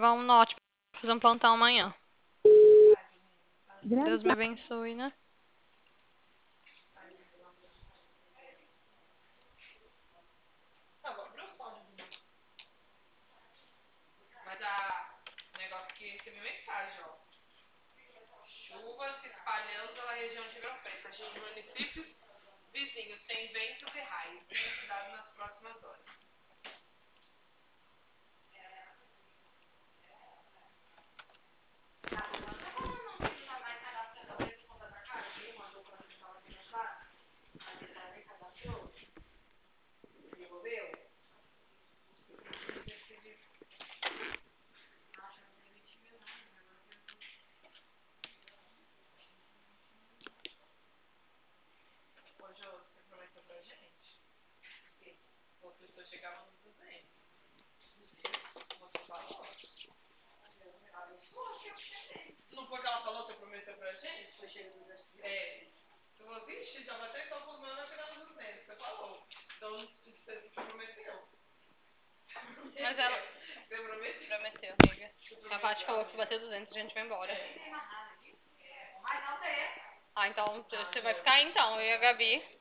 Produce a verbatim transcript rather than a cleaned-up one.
levar um norte pra fazer um plantão amanhã. Deus Grande me abençoe, né? Mas a o negócio que recebi mensagem, ó. Chuva se espalhando pela região de Ribeirão Preto, atinge municípios vizinhos, tem ventos e raios. Tenha cuidado nas próximas horas. Ô, Jô, você prometeu pra gente que uma pessoa chegava nos duzentos. Você falou? Não foi o que ela falou, você prometeu pra gente? Você chega nos duzentos? É. Você falou, vixe, já bateu então por mão, vai chegar nos duzentos. Você falou. Então, você prometeu. Mas ela... Você prometeu? Prometeu, amiga. A Paty falou que se bater duzentos a gente vai embora. É. Ah, então você vai ficar aí então, eu e a Gabi.